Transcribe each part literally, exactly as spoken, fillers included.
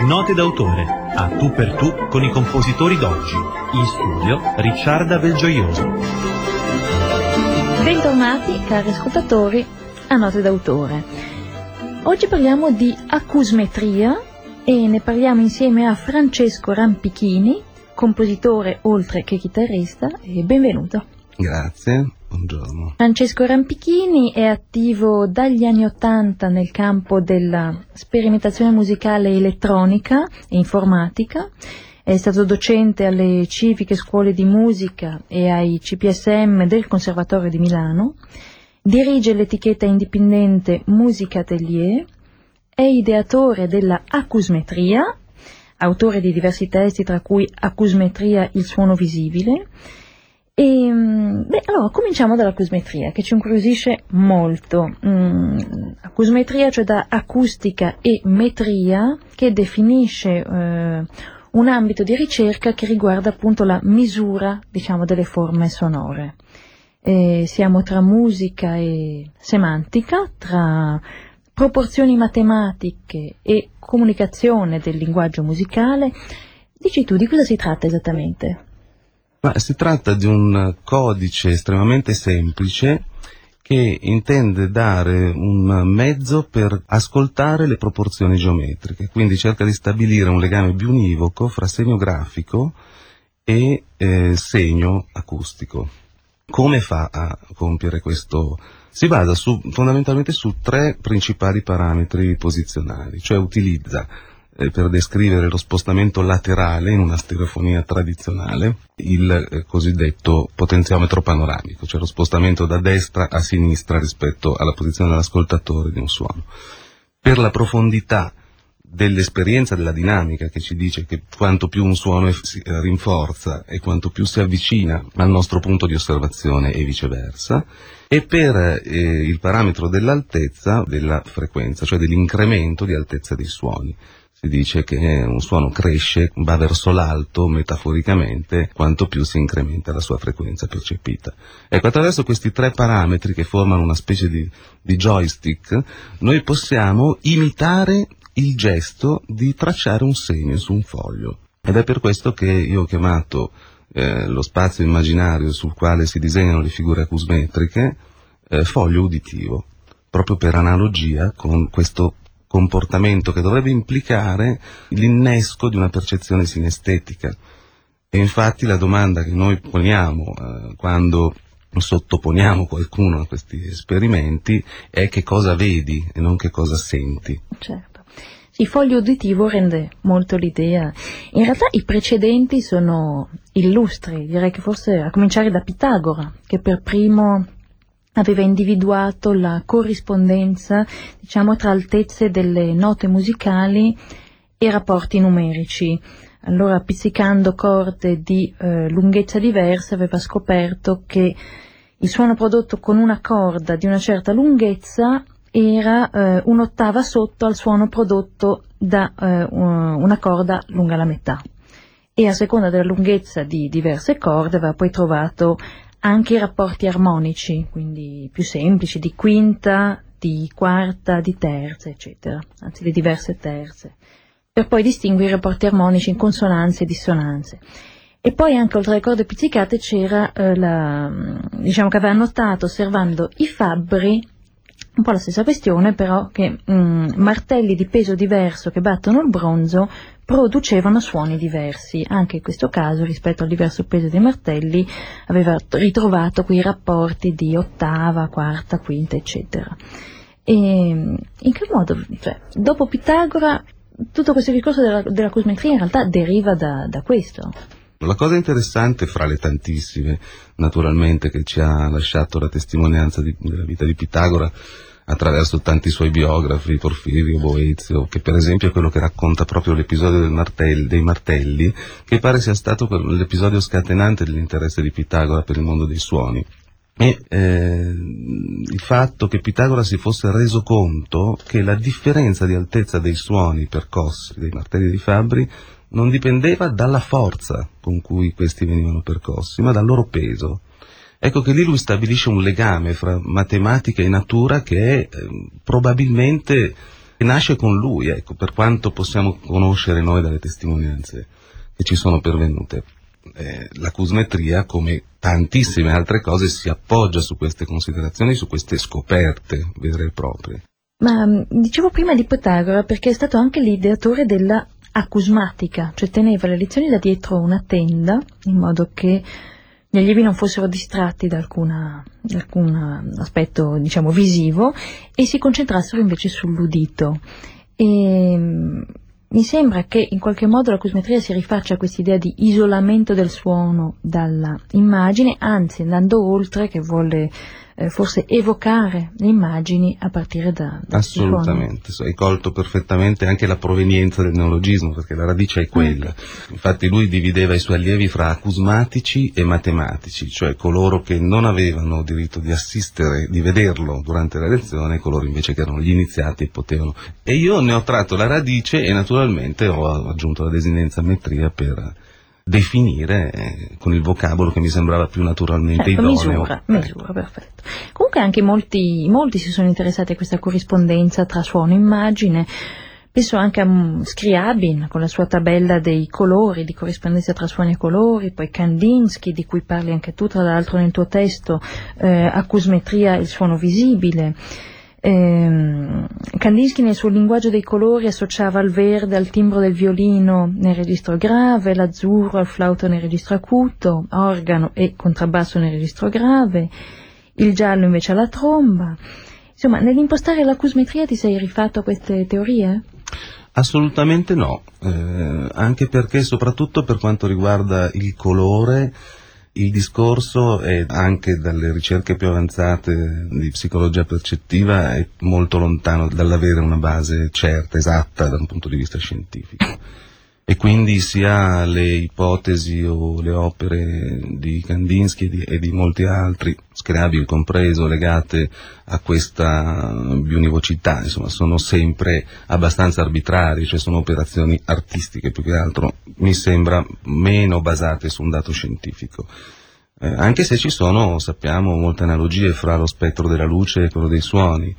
Note d'autore, a tu per tu con i compositori d'oggi. In studio Ricciarda Belgioioso. Bentornati cari ascoltatori a Note d'autore. Oggi parliamo di acusmetria e ne parliamo insieme a Francesco Rampichini, compositore oltre che chitarrista, e benvenuto. Grazie, buongiorno. Francesco Rampichini è attivo dagli anni Ottanta nel campo della sperimentazione musicale elettronica e informatica. È stato docente alle civiche scuole di musica e ai C P S M del Conservatorio di Milano. Dirige l'etichetta indipendente Musica Atelier. È ideatore della acusmetria, autore di diversi testi tra cui Acusmetria, il suono visibile. E, beh, allora cominciamo dall'acusmetria, che ci incuriosisce molto. Mm, acusmetria, cioè da acustica e metria, che definisce eh, un ambito di ricerca che riguarda appunto la misura, diciamo, delle forme sonore. E siamo tra musica e semantica, tra proporzioni matematiche e comunicazione del linguaggio musicale. Dici tu, di cosa si tratta esattamente? Ma si tratta di un codice estremamente semplice che intende dare un mezzo per ascoltare le proporzioni geometriche, quindi cerca di stabilire un legame biunivoco fra segno grafico e eh, segno acustico. Come fa a compiere questo? Si basa su, fondamentalmente su tre principali parametri posizionali, cioè utilizza per descrivere lo spostamento laterale in una stereofonia tradizionale, il eh, cosiddetto potenziometro panoramico, cioè lo spostamento da destra a sinistra rispetto alla posizione dell'ascoltatore di un suono. Per la profondità dell'esperienza della dinamica, che ci dice che quanto più un suono si rinforza e quanto più si avvicina al nostro punto di osservazione e viceversa, e per eh, il parametro dell'altezza della frequenza, cioè dell'incremento di altezza dei suoni. Si dice che un suono cresce, va verso l'alto metaforicamente, quanto più si incrementa la sua frequenza percepita. Ecco, attraverso questi tre parametri che formano una specie di, di joystick, noi possiamo imitare il gesto di tracciare un segno su un foglio. Ed è per questo che io ho chiamato eh, lo spazio immaginario sul quale si disegnano le figure acusmetriche eh, foglio uditivo, proprio per analogia con questo comportamento che dovrebbe implicare l'innesco di una percezione sinestetica. E infatti la domanda che noi poniamo eh, quando sottoponiamo qualcuno a questi esperimenti è: che cosa vedi e non che cosa senti. Certo. Il foglio uditivo rende molto l'idea. In realtà i precedenti sono illustri, direi che forse a cominciare da Pitagora, che per primo aveva individuato la corrispondenza, diciamo, tra altezze delle note musicali e rapporti numerici. Allora, pizzicando corde di eh, lunghezza diversa, aveva scoperto che il suono prodotto con una corda di una certa lunghezza era eh, un'ottava sotto al suono prodotto da eh, una corda lunga la metà. E a seconda della lunghezza di diverse corde aveva poi trovato anche i rapporti armonici, quindi più semplici, di quinta, di quarta, di terza, eccetera, anzi le diverse terze, per poi distinguere i rapporti armonici in consonanze e dissonanze. E poi anche oltre alle corde pizzicate c'era, eh, la, diciamo che aveva notato, osservando i fabbri, un po' la stessa questione, però che mh, martelli di peso diverso che battono il bronzo producevano suoni diversi. Anche in questo caso, rispetto al diverso peso dei martelli, aveva ritrovato quei rapporti di ottava, quarta, quinta, eccetera. E in che modo, cioè, dopo Pitagora, tutto questo discorso della, della cosmetria in realtà deriva da, da questo? La cosa interessante, fra le tantissime, naturalmente, che ci ha lasciato la testimonianza di, della vita di Pitagora attraverso tanti suoi biografi, Porfirio, Boezio, che per esempio è quello che racconta proprio l'episodio del martelli, dei martelli, che pare sia stato l'episodio scatenante dell'interesse di Pitagora per il mondo dei suoni. E eh, il fatto che Pitagora si fosse reso conto che la differenza di altezza dei suoni percossi dei martelli di Fabbri non dipendeva dalla forza con cui questi venivano percossi, ma dal loro peso. Ecco che lì lui stabilisce un legame fra matematica e natura che è eh, probabilmente e nasce con lui, ecco, per quanto possiamo conoscere noi dalle testimonianze che ci sono pervenute. Eh, l'acusmetria, come tantissime altre cose, si appoggia su queste considerazioni, su queste scoperte vere e proprie. Ma dicevo prima di Pitagora perché è stato anche l'ideatore della acusmatica, cioè teneva le lezioni da dietro una tenda in modo che gli allievi non fossero distratti da, alcuna, da alcun aspetto, diciamo, visivo e si concentrassero invece sull'udito. E mi sembra che in qualche modo l'acusmetria si rifaccia a quest'idea di isolamento del suono dalla immagine, anzi andando oltre, che vuole eh, forse evocare le immagini a partire da, da assolutamente, hai colto perfettamente anche la provenienza del neologismo, perché la radice è quella. Okay. Infatti lui divideva i suoi allievi fra acusmatici e matematici, cioè coloro che non avevano diritto di assistere, di vederlo durante la lezione, e coloro invece che erano gli iniziati e potevano. E io ne ho tratto la radice e naturalmente ho aggiunto la desinenza metria per definire eh, con il vocabolo che mi sembrava più naturalmente ecco, idoneo. Misura, misura, perfetto. Comunque anche molti, molti si sono interessati a questa corrispondenza tra suono e immagine. Penso anche a Scriabin con la sua tabella dei colori, di corrispondenza tra suoni e colori, poi Kandinsky, di cui parli anche tu tra l'altro nel tuo testo, eh, acusmetria e il suono visibile. Eh, Kandinsky nel suo linguaggio dei colori associava il verde al timbro del violino nel registro grave, l'azzurro al flauto nel registro acuto, organo e contrabbasso nel registro grave, il giallo invece alla tromba. Insomma, nell'impostare l'acusmetria ti sei rifatto a queste teorie? Assolutamente no, eh, anche perché soprattutto per quanto riguarda il colore il discorso è, anche dalle ricerche più avanzate di psicologia percettiva, è molto lontano dall'avere una base certa, esatta da un punto di vista scientifico. E quindi sia le ipotesi o le opere di Kandinsky e di, e di molti altri, Scriabin compreso, legate a questa biunivocità, insomma, sono sempre abbastanza arbitrarie, cioè sono operazioni artistiche più che altro, mi sembra meno basate su un dato scientifico. Eh, anche se ci sono, sappiamo, molte analogie fra lo spettro della luce e quello dei suoni.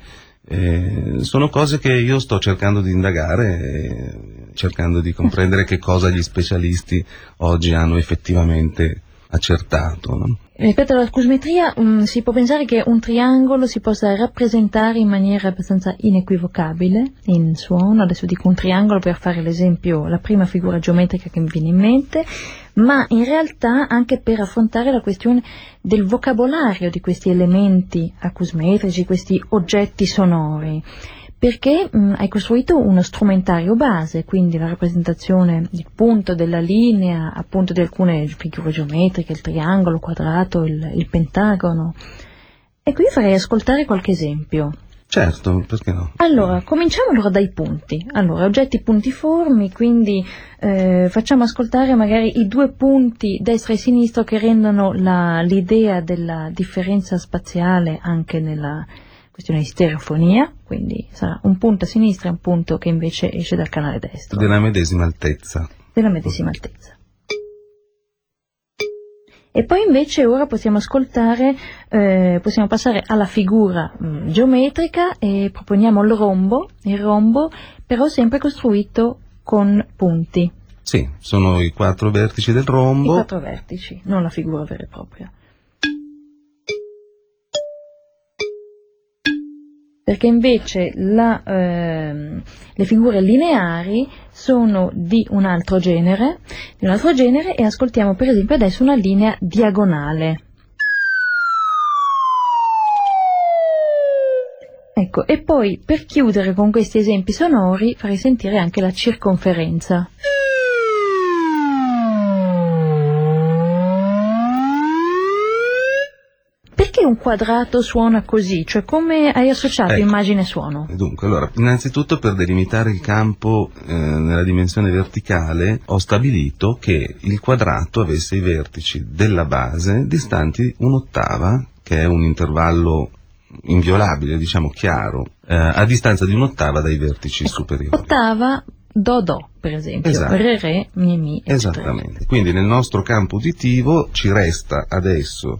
Eh, sono cose che io sto cercando di indagare, eh, cercando di comprendere che cosa gli specialisti oggi hanno effettivamente accertato, no? Rispetto all'acusmetria um, si può pensare che un triangolo si possa rappresentare in maniera abbastanza inequivocabile in suono. Adesso dico un triangolo per fare l'esempio, la prima figura geometrica che mi viene in mente, ma in realtà anche per affrontare la questione del vocabolario di questi elementi acusmetrici, questi oggetti sonori. Perché mh, hai costruito uno strumentario base, quindi la rappresentazione del punto, della linea, appunto di alcune figure geometriche, il triangolo, il quadrato, il, il pentagono. E qui farei ascoltare qualche esempio. Certo, perché no? Allora, cominciamo allora dai punti. Allora, oggetti puntiformi, quindi eh, facciamo ascoltare magari i due punti destra e sinistra che rendono la, l'idea della differenza spaziale anche nella questione di stereofonia, quindi sarà un punto a sinistra e un punto che invece esce dal canale destro. Della medesima altezza. Della medesima altezza. E poi invece ora possiamo ascoltare, eh, possiamo passare alla figura mh, geometrica e proponiamo il rombo, il rombo però sempre costruito con punti. Sì, sono i quattro vertici del rombo. I quattro vertici, non la figura vera e propria. Perché invece la, ehm, le figure lineari sono di un altro genere, di un altro genere e ascoltiamo per esempio adesso una linea diagonale. Ecco, e poi per chiudere con questi esempi sonori farei sentire anche la circonferenza. Perché un quadrato suona così? Cioè come hai associato ecco, immagine e suono? Dunque, allora, innanzitutto per delimitare il campo eh, nella dimensione verticale ho stabilito che il quadrato avesse i vertici della base distanti un'ottava, che è un intervallo inviolabile, diciamo chiaro, eh, a distanza di un'ottava dai vertici ecco, superiori. Ottava do do, per esempio, esatto. re re, mi mi, eccetera. Esattamente. Quindi nel nostro campo uditivo ci resta adesso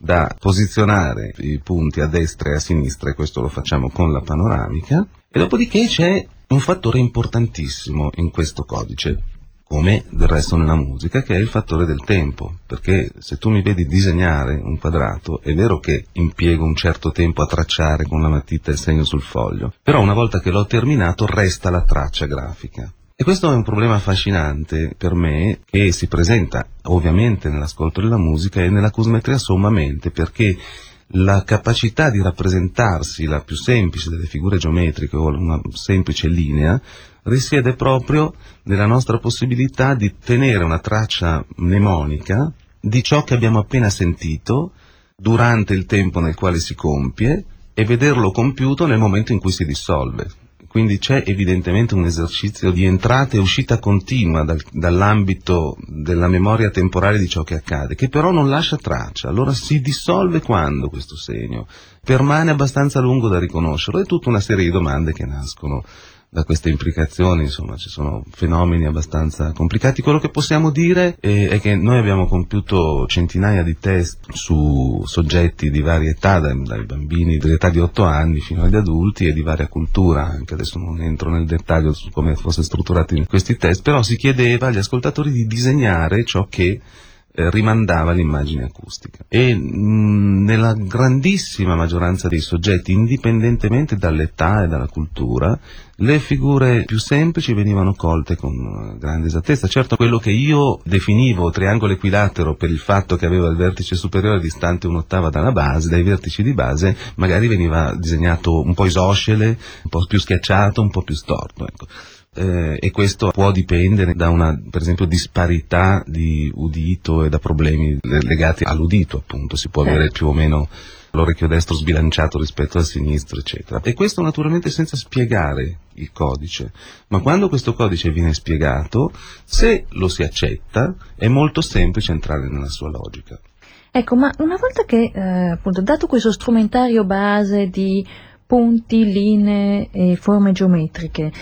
da posizionare i punti a destra e a sinistra, e questo lo facciamo con la panoramica. E dopodiché c'è un fattore importantissimo in questo codice, come del resto nella musica, che è il fattore del tempo, perché se tu mi vedi disegnare un quadrato, è vero che impiego un certo tempo a tracciare con la matita il segno sul foglio, però una volta che l'ho terminato resta la traccia grafica. E questo è un problema affascinante per me, che si presenta ovviamente nell'ascolto della musica e nell'acusmetria sommamente, perché la capacità di rappresentarsi la più semplice delle figure geometriche o una semplice linea risiede proprio nella nostra possibilità di tenere una traccia mnemonica di ciò che abbiamo appena sentito durante il tempo nel quale si compie e vederlo compiuto nel momento in cui si dissolve. Quindi c'è evidentemente un esercizio di entrata e uscita continua dal, dall'ambito della memoria temporale di ciò che accade, che però non lascia traccia. Allora si dissolve quando questo segno? Permane abbastanza a lungo da riconoscerlo. È tutta una serie di domande che nascono da queste implicazioni, insomma ci sono fenomeni abbastanza complicati. Quello che possiamo dire è, è che noi abbiamo compiuto centinaia di test su soggetti di varie età, dai, dai bambini dell'età di otto anni fino agli adulti e di varia cultura, anche adesso non entro nel dettaglio su come fosse strutturati questi test, però si chiedeva agli ascoltatori di disegnare ciò che Eh, rimandava l'immagine acustica e mh, nella grandissima maggioranza dei soggetti, indipendentemente dall'età e dalla cultura, le figure più semplici venivano colte con uh, grande esattezza. Certo, quello che io definivo triangolo equilatero per il fatto che aveva il vertice superiore distante un'ottava dalla base, dai vertici di base, magari veniva disegnato un po' isoscele, un po' più schiacciato, un po' più storto, ecco. Eh, e questo può dipendere da una, per esempio, disparità di udito e da problemi legati all'udito, appunto. Si può avere più o meno l'orecchio destro sbilanciato rispetto al sinistro, eccetera. E questo naturalmente senza spiegare il codice, ma quando questo codice viene spiegato, se lo si accetta, è molto semplice entrare nella sua logica. Ecco, ma una volta che, eh, appunto, dato questo strumentario base di punti, linee e forme geometriche,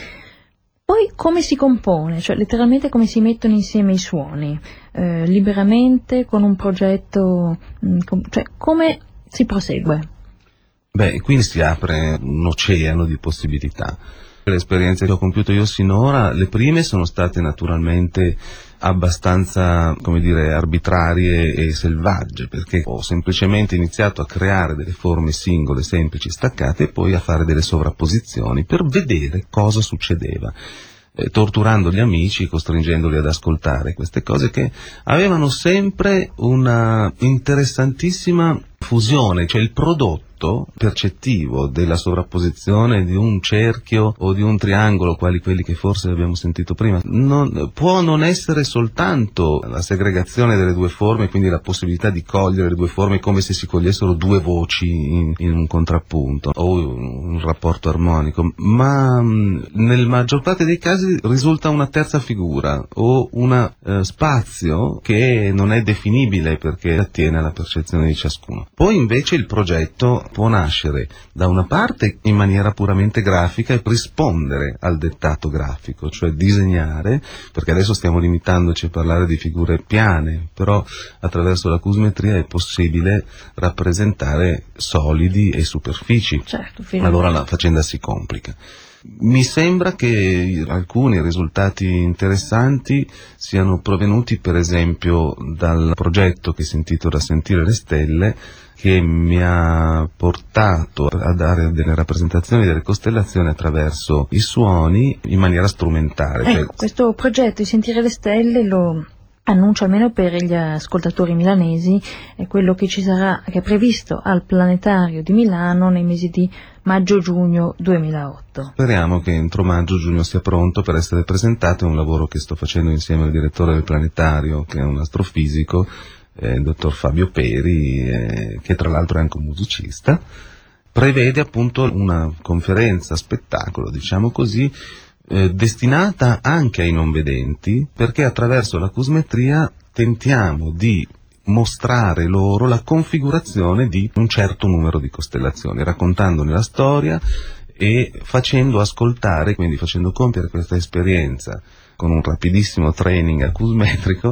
poi come si compone, cioè letteralmente come si mettono insieme i suoni, eh, liberamente, con un progetto, mh, com- cioè come si prosegue? Beh, qui si apre un oceano di possibilità. Le esperienze che ho compiuto io sinora, le prime sono state naturalmente abbastanza, come dire, arbitrarie e selvagge, perché ho semplicemente iniziato a creare delle forme singole, semplici, staccate, e poi a fare delle sovrapposizioni per vedere cosa succedeva, eh, torturando gli amici, costringendoli ad ascoltare queste cose che avevano sempre una interessantissima fusione, cioè il prodotto percettivo della sovrapposizione di un cerchio o di un triangolo, quali quelli che forse abbiamo sentito prima, non, può non essere soltanto la segregazione delle due forme, quindi la possibilità di cogliere le due forme come se si cogliessero due voci in, in un contrappunto o un rapporto armonico, ma mh, nel maggior parte dei casi risulta una terza figura o un eh, spazio che non è definibile perché attiene alla percezione di ciascuno. Poi invece il progetto può nascere da una parte in maniera puramente grafica e rispondere al dettato grafico, cioè disegnare, perché adesso stiamo limitandoci a parlare di figure piane, però attraverso l'acusmetria è possibile rappresentare solidi e superfici. Certo, allora la faccenda si complica. Mi sembra che alcuni risultati interessanti siano provenuti per esempio dal progetto che si intitola Sentire le stelle, che mi ha portato a dare delle rappresentazioni delle costellazioni attraverso i suoni in maniera strumentale. Ecco, cioè... questo progetto di Sentire le stelle lo annuncio almeno per gli ascoltatori milanesi, è quello che ci sarà, che è previsto al Planetario di Milano nei mesi di maggio-giugno duemilaotto. Speriamo che entro maggio-giugno sia pronto per essere presentato. È un lavoro che sto facendo insieme al direttore del Planetario, che è un astrofisico, eh, il dottor Fabio Peri, eh, che tra l'altro è anche un musicista. Prevede appunto una conferenza spettacolo, diciamo così, eh, destinata anche ai non vedenti, perché attraverso l'acusmetria tentiamo di mostrare loro la configurazione di un certo numero di costellazioni, raccontandone la storia e facendo ascoltare, quindi facendo compiere questa esperienza con un rapidissimo training acusmetrico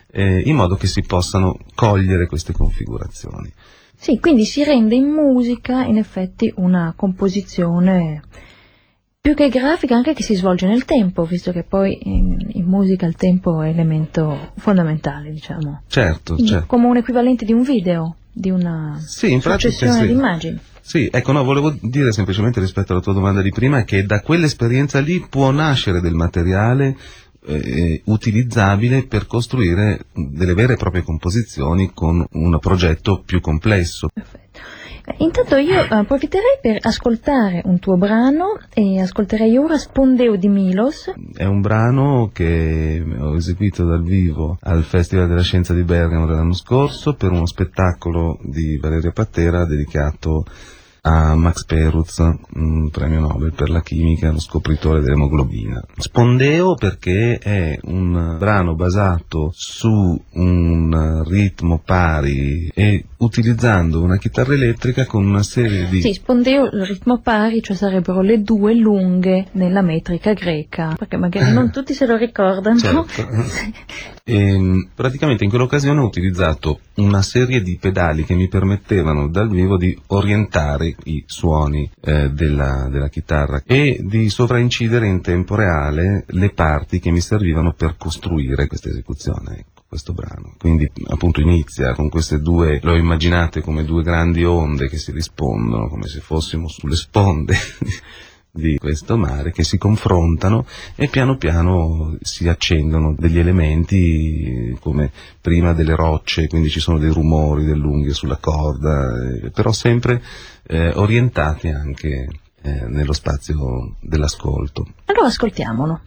eh, in modo che si possano cogliere queste configurazioni. Sì, quindi si rende in musica in effetti una composizione più che grafica, anche che si svolge nel tempo, visto che poi in, in musica il tempo è elemento fondamentale, diciamo. Certo, Quindi certo. come un equivalente di un video, di una sì, in successione pratica, sì. di immagini. Sì, ecco, no, volevo dire semplicemente rispetto alla tua domanda di prima che da quell'esperienza lì può nascere del materiale eh, utilizzabile per costruire delle vere e proprie composizioni con un progetto più complesso. Perfetto. Intanto io approfitterei per ascoltare un tuo brano e ascolterei ora Spondeo di Milos. È un brano che ho eseguito dal vivo al Festival della Scienza di Bergamo dell'anno scorso per uno spettacolo di Valerio Patera dedicato a Max Perutz, un premio Nobel per la chimica, lo scopritore dell'emoglobina. Spondeo perché è un brano basato su un ritmo pari e utilizzando una chitarra elettrica con una serie di... Sì, spondeo, il ritmo pari, cioè sarebbero le due lunghe nella metrica greca, perché magari non tutti se lo ricordano. Certo. E, praticamente in quell'occasione ho utilizzato una serie di pedali che mi permettevano dal vivo di orientare i suoni eh, della, della chitarra e di sovraincidere in tempo reale le parti che mi servivano per costruire questa esecuzione, ecco, questo brano. Quindi appunto inizia con queste due, lo immaginate come due grandi onde che si rispondono, come se fossimo sulle sponde di questo mare, che si confrontano e piano piano si accendono degli elementi come prima delle rocce, quindi ci sono dei rumori dell'unghia sulla corda, eh, però sempre eh, orientati anche eh, nello spazio dell'ascolto. Allora ascoltiamolo.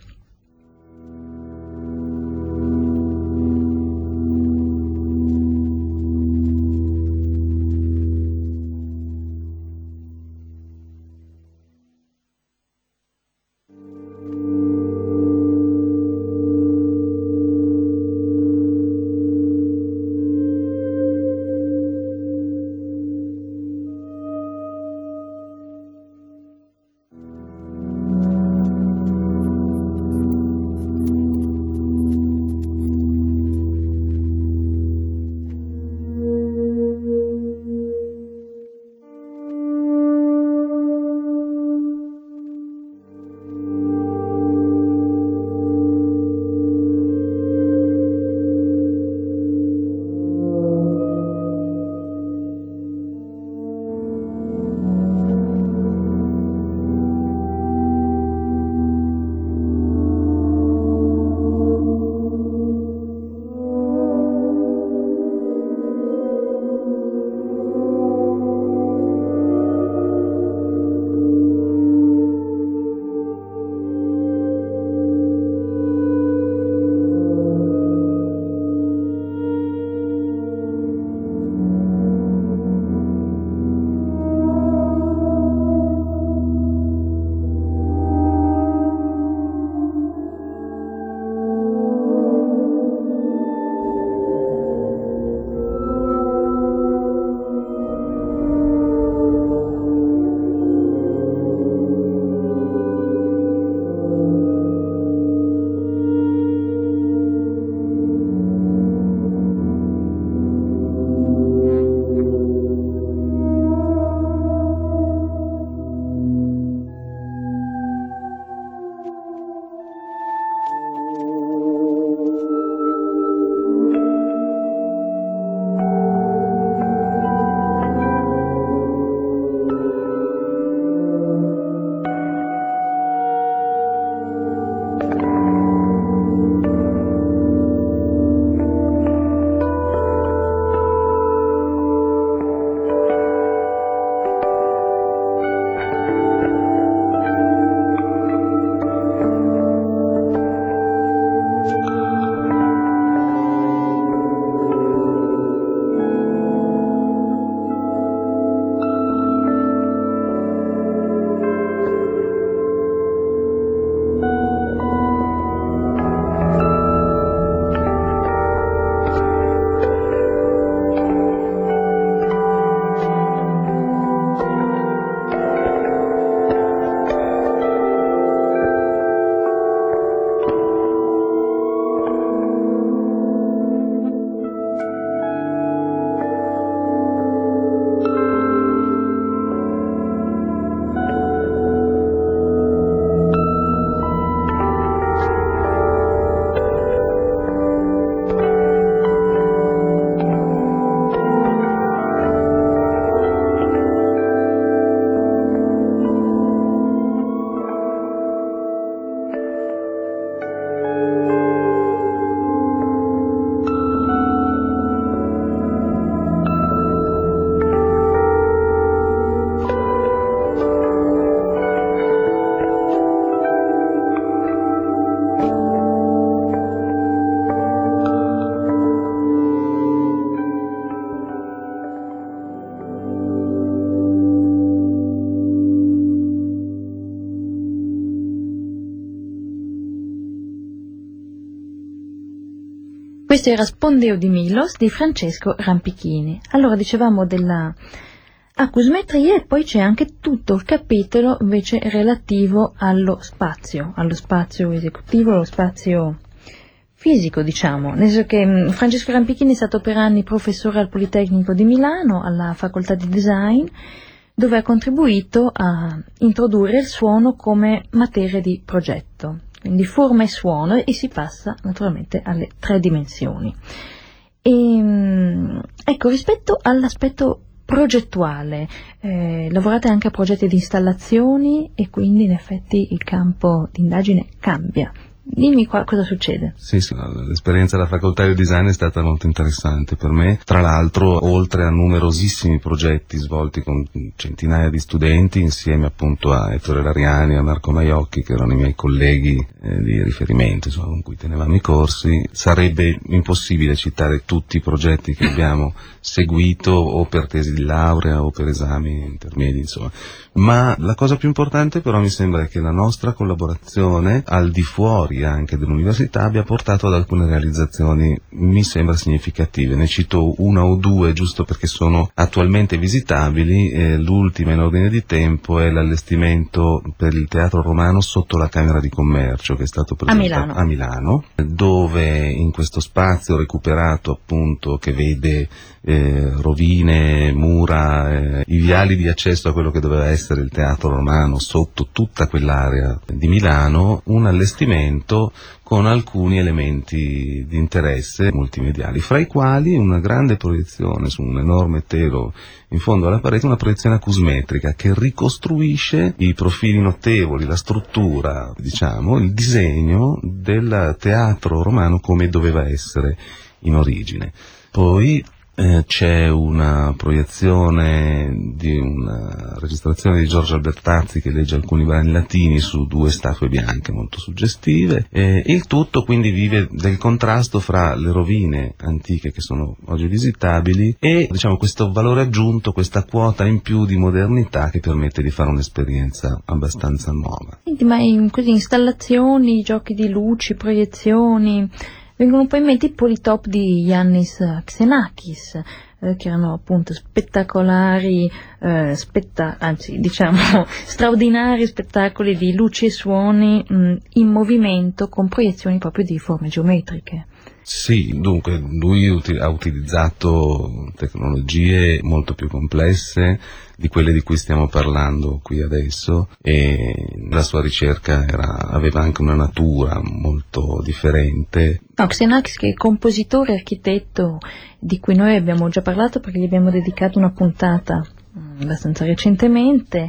Questo era Spondeo di Milos di Francesco Rampichini. Allora dicevamo della acusmetria e poi c'è anche tutto il capitolo invece relativo allo spazio, allo spazio esecutivo, allo spazio fisico, diciamo, nel senso che mh, Francesco Rampichini è stato per anni professore al Politecnico di Milano, alla facoltà di design, dove ha contribuito a introdurre il suono come materia di progetto, quindi forma e suono, e si passa naturalmente alle tre dimensioni. E, mh, ecco, rispetto all'aspetto progettuale, eh, lavorate anche a progetti di installazioni e quindi in effetti il campo di indagine cambia. Dimmi qua cosa succede. Sì, sì, l'esperienza della facoltà di design è stata molto interessante per me. Tra l'altro, oltre a numerosissimi progetti svolti con centinaia di studenti, insieme appunto a Ettore Lariani e a Marco Maiocchi, che erano i miei colleghi eh, di riferimento, insomma, con cui tenevamo i corsi, sarebbe impossibile citare tutti i progetti che abbiamo seguito o per tesi di laurea o per esami intermedi, insomma. Ma la cosa più importante però mi sembra che la nostra collaborazione al di fuori anche dell'università abbia portato ad alcune realizzazioni mi sembra significative. Ne cito una o due giusto perché sono attualmente visitabili. Eh, l'ultima in ordine di tempo è l'allestimento per il Teatro Romano sotto la Camera di Commercio, che è stato presentato a Milano, a Milano, dove in questo spazio recuperato appunto, che vede eh, rovine, mura, eh, i viali di accesso a quello che doveva essere il Teatro Romano sotto tutta quell'area di Milano, un allestimento con alcuni elementi di interesse multimediali, fra i quali una grande proiezione su un enorme telo in fondo alla parete, una proiezione acusmetrica che ricostruisce i profili notevoli, la struttura, diciamo, il disegno del Teatro Romano come doveva essere in origine. Poi Eh, c'è una proiezione di una registrazione di Giorgio Albertazzi che legge alcuni brani latini su due statue bianche molto suggestive, e il tutto quindi vive del contrasto fra le rovine antiche che sono oggi visitabili e, diciamo, questo valore aggiunto, questa quota in più di modernità che permette di fare un'esperienza abbastanza nuova. Senti, ma in queste installazioni, giochi di luci, proiezioni, vengono poi in mente i Politop di Yannis Xenakis, eh, che erano appunto spettacolari, eh, spetta- anzi diciamo straordinari spettacoli di luci e suoni mh, in movimento con proiezioni proprio di forme geometriche. Sì, dunque lui uti- ha utilizzato tecnologie molto più complesse di quelle di cui stiamo parlando qui adesso, e la sua ricerca era, aveva anche una natura molto differente. No, Xenakis, che è compositore e architetto di cui noi abbiamo già parlato perché gli abbiamo dedicato una puntata mh, abbastanza recentemente,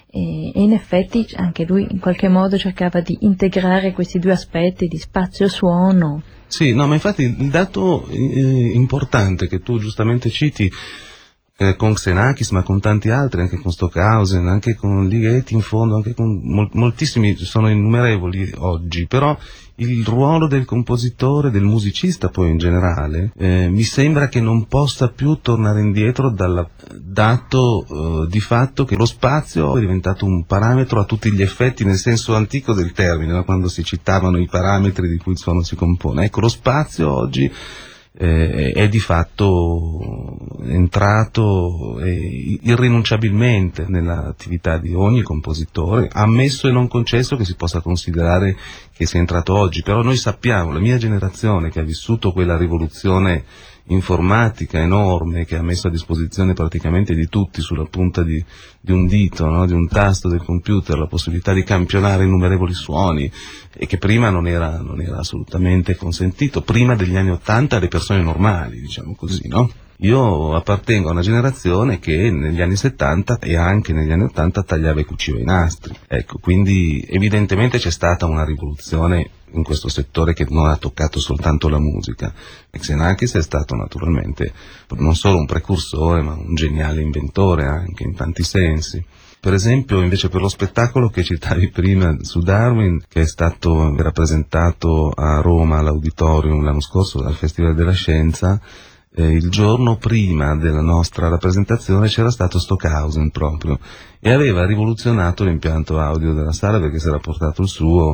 e, e in effetti anche lui in qualche modo cercava di integrare questi due aspetti di spazio e suono. Sì, no, ma infatti il dato eh, importante che tu giustamente citi, eh, con Xenakis, ma con tanti altri, anche con Stockhausen, anche con Ligeti in fondo, anche con mol- moltissimi, sono innumerevoli oggi, però il ruolo del compositore, del musicista poi in generale, eh, mi sembra che non possa più tornare indietro dal dato eh, di fatto che lo spazio è diventato un parametro a tutti gli effetti nel senso antico del termine, no? Quando si citavano i parametri di cui il suono si compone. Ecco, lo spazio oggi eh, è di fatto entrato eh, irrinunciabilmente nell'attività di ogni compositore, ammesso e non concesso che si possa considerare che sia entrato oggi. Però noi sappiamo, la mia generazione che ha vissuto quella rivoluzione informatica enorme che ha messo a disposizione praticamente di tutti sulla punta di, di un dito, no? Di un tasto del computer, la possibilità di campionare innumerevoli suoni, e che prima non era, non era assolutamente consentito, prima degli anni Ottanta alle persone normali, diciamo così, no? Io appartengo a una generazione che negli anni settanta e anche negli anni ottanta tagliava e cuciva i nastri. Ecco, quindi evidentemente c'è stata una rivoluzione in questo settore che non ha toccato soltanto la musica. Xenakis è stato naturalmente non solo un precursore, ma un geniale inventore anche in tanti sensi. Per esempio, invece, per lo spettacolo che citavi prima su Darwin, che è stato rappresentato a Roma all'Auditorium l'anno scorso al Festival della Scienza, eh, il giorno prima della nostra rappresentazione c'era stato Stockhausen proprio, e aveva rivoluzionato l'impianto audio della sala perché si era portato il suo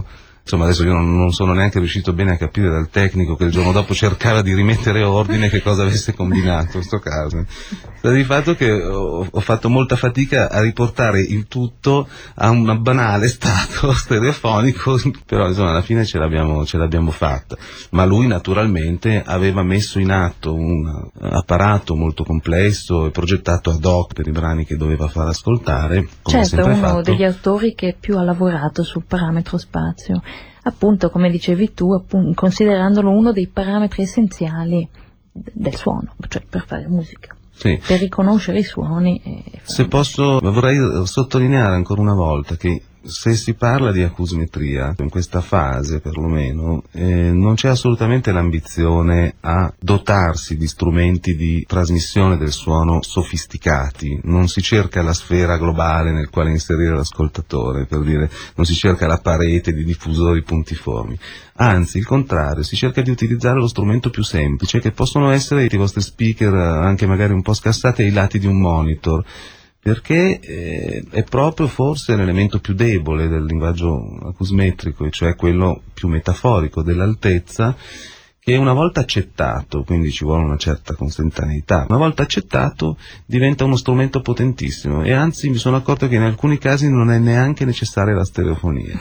insomma adesso io non, non sono neanche riuscito bene a capire dal tecnico che il giorno dopo cercava di rimettere ordine che cosa avesse combinato in sto caso. Sta di fatto che ho, ho fatto molta fatica a riportare il tutto a un banale stato stereofonico, però insomma alla fine ce l'abbiamo, ce l'abbiamo fatta. Ma lui naturalmente aveva messo in atto un apparato molto complesso e progettato ad hoc per i brani che doveva far ascoltare, come certo, è uno fatto. degli autori che più ha lavorato sul parametro spazio, appunto come dicevi tu, appunto, considerandolo uno dei parametri essenziali del suono, cioè per fare musica. Sì. Per riconoscere i suoni. E se posso, vorrei sottolineare ancora una volta che se si parla di acusmetria, in questa fase perlomeno, eh, non c'è assolutamente l'ambizione a dotarsi di strumenti di trasmissione del suono sofisticati, non si cerca la sfera globale nel quale inserire l'ascoltatore, per dire, non si cerca la parete di diffusori puntiformi, anzi il contrario, si cerca di utilizzare lo strumento più semplice che possono essere i vostri speaker anche magari un po' scassati ai lati di un monitor, perché eh, è proprio forse l'elemento più debole del linguaggio acusmetrico, e cioè quello più metaforico dell'altezza, che una volta accettato, quindi ci vuole una certa contemporaneità, una volta accettato diventa uno strumento potentissimo, e anzi mi sono accorto che in alcuni casi non è neanche necessaria la stereofonia.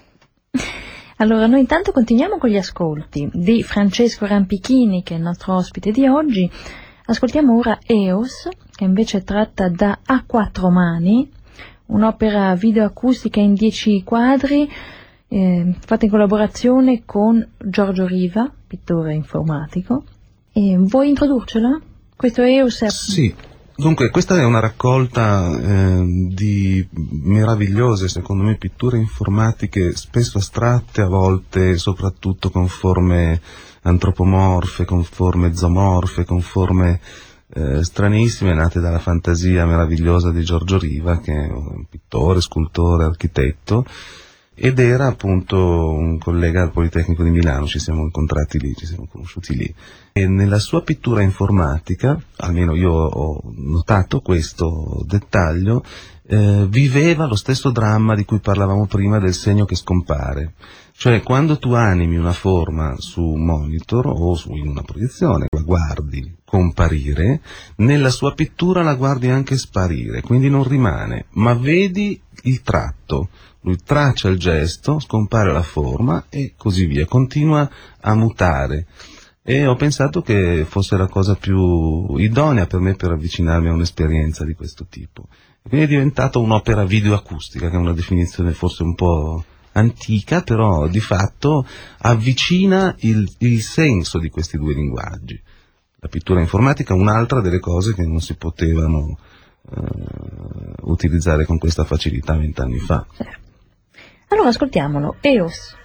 Allora, noi intanto continuiamo con gli ascolti di Francesco Rampichini, che è il nostro ospite di oggi. Ascoltiamo ora Eos, che invece tratta da A quattro mani, un'opera videoacustica in dieci quadri, eh, fatta in collaborazione con Giorgio Riva, pittore informatico. E vuoi introdurcela? Questo Eos è... Sì. Dunque, questa è una raccolta eh, di meravigliose, secondo me, pitture informatiche, spesso astratte, a volte soprattutto con forme antropomorfe, con forme zoomorfe, con forme eh, stranissime, nate dalla fantasia meravigliosa di Giorgio Riva, che è un pittore, scultore, architetto, ed era appunto un collega al Politecnico di Milano, ci siamo incontrati lì, ci siamo conosciuti lì. E nella sua pittura informatica, almeno io ho notato questo dettaglio, eh, viveva lo stesso dramma di cui parlavamo prima del segno che scompare. Cioè, quando tu animi una forma su un monitor o su, in una proiezione, la guardi comparire, nella sua pittura la guardi anche sparire, quindi non rimane, ma vedi il tratto. Lui traccia il gesto, scompare la forma e così via, continua a mutare. E ho pensato che fosse la cosa più idonea per me per avvicinarmi a un'esperienza di questo tipo. E quindi è diventata un'opera videoacustica, che è una definizione forse un po' antica, però di fatto avvicina il, il senso di questi due linguaggi. La pittura informatica è un'altra delle cose che non si potevano eh, utilizzare con questa facilità vent'anni fa. Allora ascoltiamolo, Eos.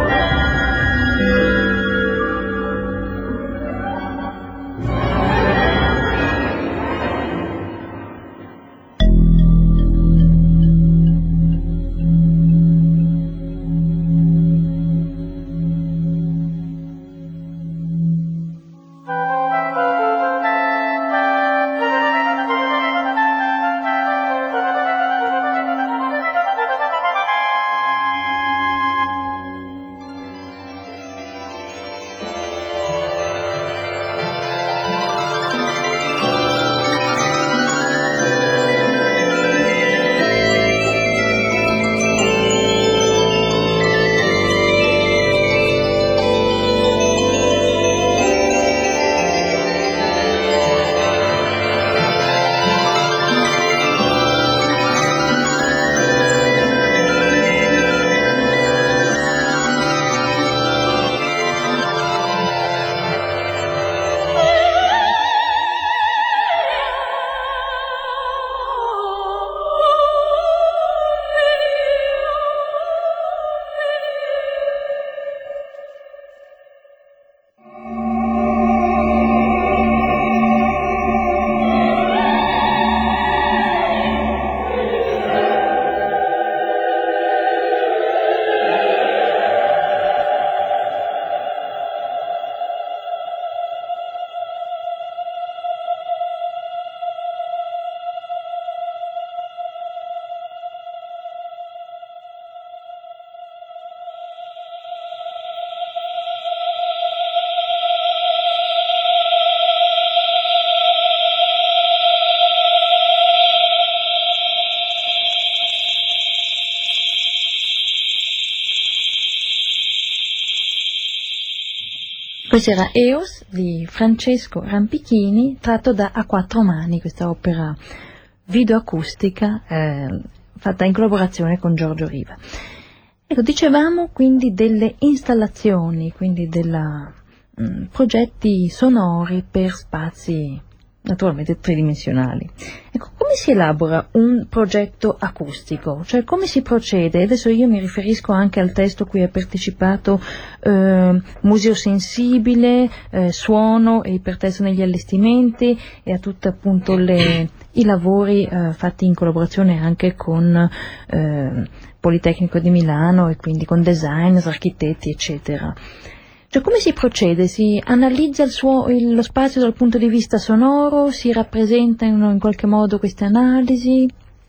Thank Questo era Eos di Francesco Rampichini, tratto da A Quattro Mani, questa opera videoacustica eh, fatta in collaborazione con Giorgio Riva. Ecco, dicevamo quindi delle installazioni, quindi della, mh, progetti sonori per spazi naturalmente tridimensionali. Ecco, come si elabora un progetto acustico? Cioè, come si procede? Adesso io mi riferisco anche al testo a cui ha partecipato eh, Museo Sensibile, eh, Suono e Ipertesto negli allestimenti, e a tutti appunto le, i lavori eh, fatti in collaborazione anche con eh, Politecnico di Milano e quindi con designers, architetti, eccetera. Cioè, come si procede? Si analizza il suo, il, lo spazio dal punto di vista sonoro? Si rappresentano in qualche modo queste analisi?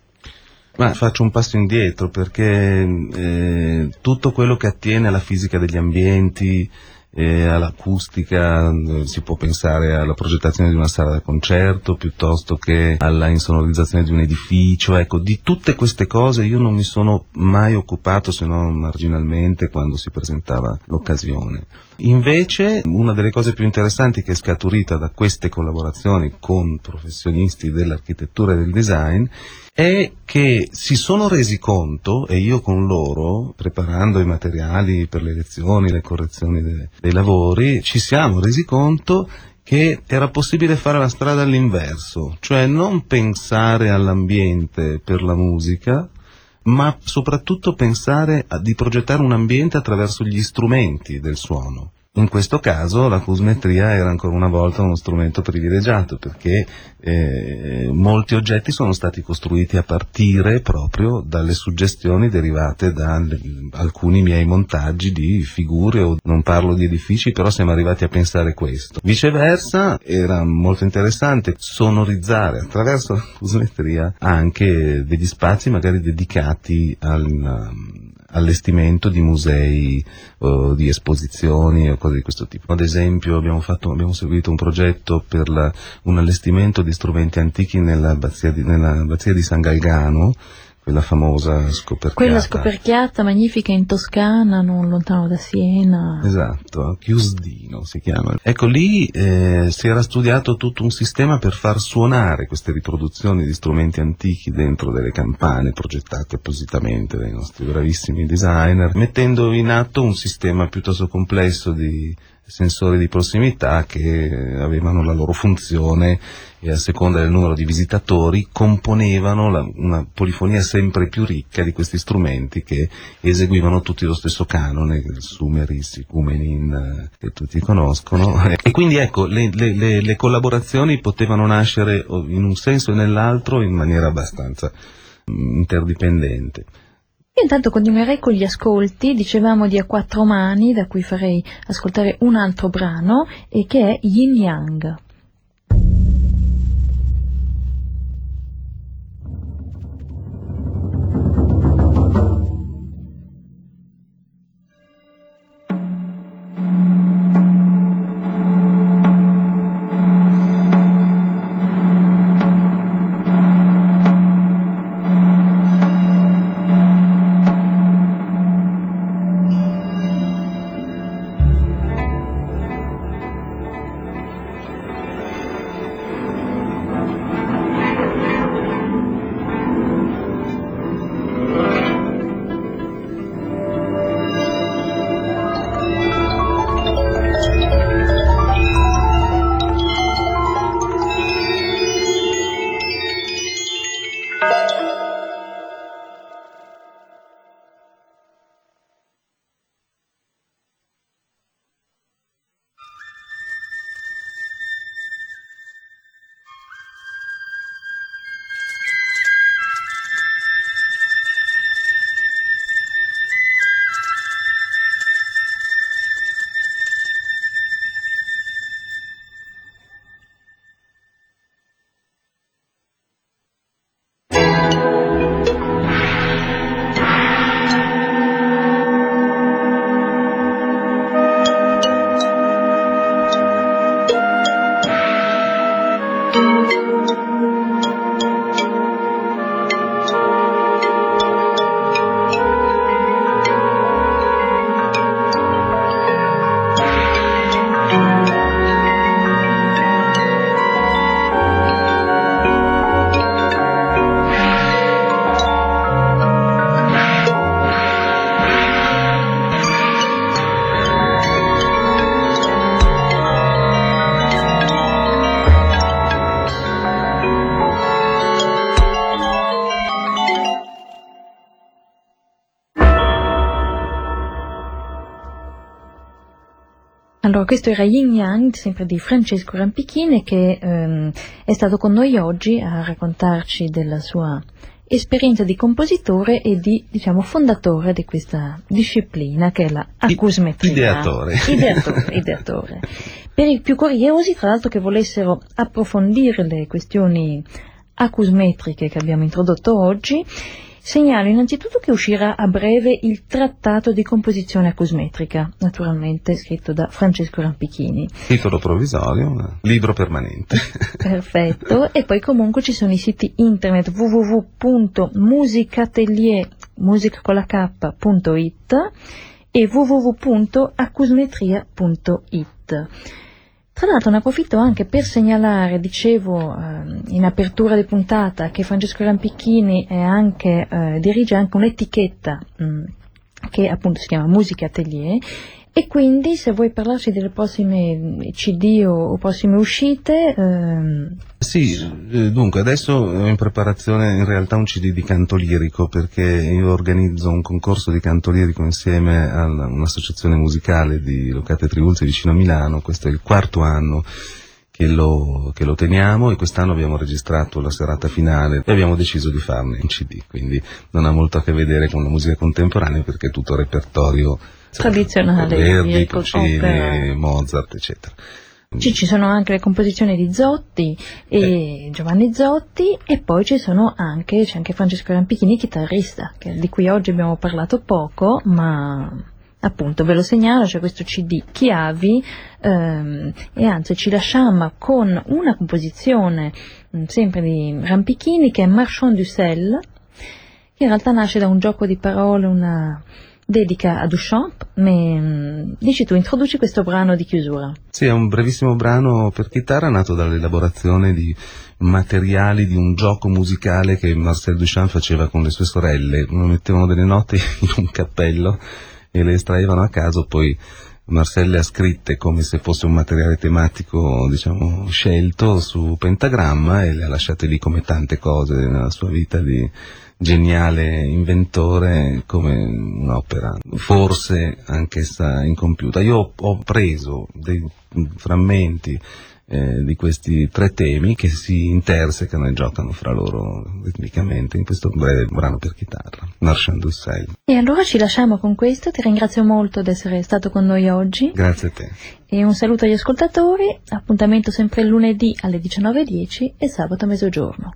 Ma faccio un passo indietro, perché eh, tutto quello che attiene alla fisica degli ambienti, eh, all'acustica, eh, si può pensare alla progettazione di una sala da concerto piuttosto che alla insonorizzazione di un edificio. Ecco, di tutte queste cose io non mi sono mai occupato, se non marginalmente, quando si presentava l'occasione. Invece, una delle cose più interessanti che è scaturita da queste collaborazioni con professionisti dell'architettura e del design è che si sono resi conto, e io con loro, preparando i materiali per le lezioni, le correzioni de- dei lavori, ci siamo resi conto che era possibile fare la strada all'inverso, cioè non pensare all'ambiente per la musica, ma soprattutto pensare a, di progettare un ambiente attraverso gli strumenti del suono. In questo caso l'acusmetria era ancora una volta uno strumento privilegiato, perché eh, molti oggetti sono stati costruiti a partire proprio dalle suggestioni derivate da le, alcuni miei montaggi di figure, o non parlo di edifici, però siamo arrivati a pensare questo. Viceversa, era molto interessante sonorizzare attraverso l'acusmetria anche degli spazi magari dedicati al allestimento di musei o di esposizioni o cose di questo tipo. Ad esempio abbiamo fatto, abbiamo seguito un progetto per la, un allestimento di strumenti antichi nella abbazia di, nella abbazia di San Galgano, quella famosa scoperchiata. Quella scoperchiata magnifica in Toscana, non lontano da Siena. Esatto, Chiusdino si chiama. Ecco, lì eh, si era studiato tutto un sistema per far suonare queste riproduzioni di strumenti antichi dentro delle campane progettate appositamente dai nostri bravissimi designer, mettendo in atto un sistema piuttosto complesso di sensori di prossimità che avevano la loro funzione e a seconda del numero di visitatori componevano la, una polifonia sempre più ricca di questi strumenti che eseguivano tutti lo stesso canone, il Sumeris, il Cumenin, eh, che tutti conoscono. E quindi ecco, le, le, le, le collaborazioni potevano nascere in un senso e nell'altro in maniera abbastanza mh, interdipendente. Io intanto continuerei con gli ascolti, dicevamo di A Quattro Mani, da cui farei ascoltare un altro brano, e che è Yin Yang. Allora, questo era Yin Yang, sempre di Francesco Rampichini, che ehm, è stato con noi oggi a raccontarci della sua esperienza di compositore e di, diciamo, fondatore di questa disciplina che è la acusmetria. Ideatore. Ideatore, ideatore. Per i più curiosi, tra l'altro, che volessero approfondire le questioni acusmetriche che abbiamo introdotto oggi, segnalo innanzitutto che uscirà a breve il Trattato di composizione acusmetrica, naturalmente scritto da Francesco Rampichini. Titolo provvisorio, libro permanente. Perfetto, e poi comunque ci sono i siti internet w w w punto musicatelier musica con la k punto it e w w w punto acusmetria punto it. Tra l'altro ne approfitto anche per segnalare, dicevo eh, in apertura di puntata, che Francesco Rampichini è anche, eh, dirige anche un'etichetta mh, che appunto si chiama Musica Atelier, e quindi se vuoi parlarci delle prossime C D o, o prossime uscite... Ehm... Sì, dunque adesso ho in preparazione in realtà un C D di canto lirico, perché io organizzo un concorso di canto lirico insieme a un'associazione musicale di Locate Trivulzio vicino a Milano. Questo è il quarto anno che lo, che lo teniamo, e quest'anno abbiamo registrato la serata finale e abbiamo deciso di farne un C D, quindi non ha molto a che vedere con la musica contemporanea, perché è tutto repertorio tradizionale, Verdi, Puccini, Mozart, eccetera. Ci, ci sono anche le composizioni di Zotti e eh. Giovanni Zotti, e poi ci sono anche, c'è anche Francesco Rampichini, chitarrista, che, di cui oggi abbiamo parlato poco, ma appunto ve lo segnalo, c'è questo C D Chiavi, ehm, e anzi ci lasciamo con una composizione mh, sempre di Rampichini, che è Marchand du Sel, che in realtà nasce da un gioco di parole, una dedica a Duchamp. Ma dici tu, introduci questo brano di chiusura. Sì, è un brevissimo brano per chitarra nato dall'elaborazione di materiali di un gioco musicale che Marcel Duchamp faceva con le sue sorelle. Mettevano delle note in un cappello e le estraevano a caso, poi Marcel le ha scritte come se fosse un materiale tematico, diciamo, scelto su pentagramma, e le ha lasciate lì come tante cose nella sua vita di geniale inventore, come un'opera forse anch'essa incompiuta. Io ho, ho preso dei frammenti eh, di questi tre temi che si intersecano e giocano fra loro ritmicamente in questo breve brano per chitarra, Marchand du Sel. E allora ci lasciamo con questo, ti ringrazio molto di essere stato con noi oggi. Grazie a te. E un saluto agli ascoltatori, appuntamento sempre lunedì alle diciannove e dieci e sabato a mezzogiorno.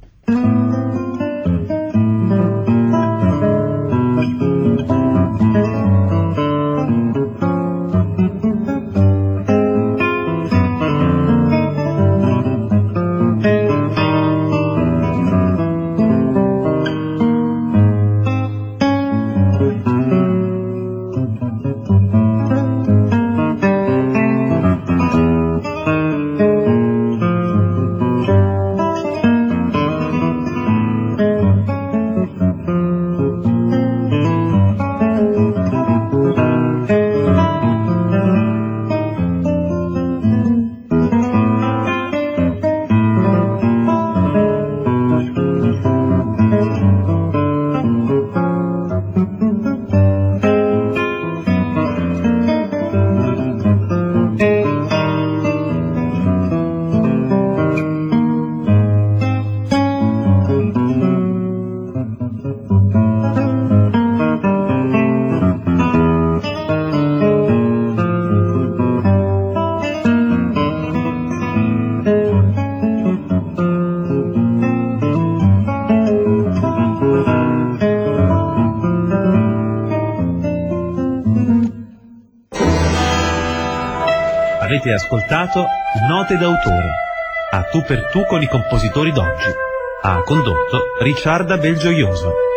Avete ascoltato Note d'autore, a tu per tu con i compositori d'oggi. Ha condotto Ricciarda Belgioioso.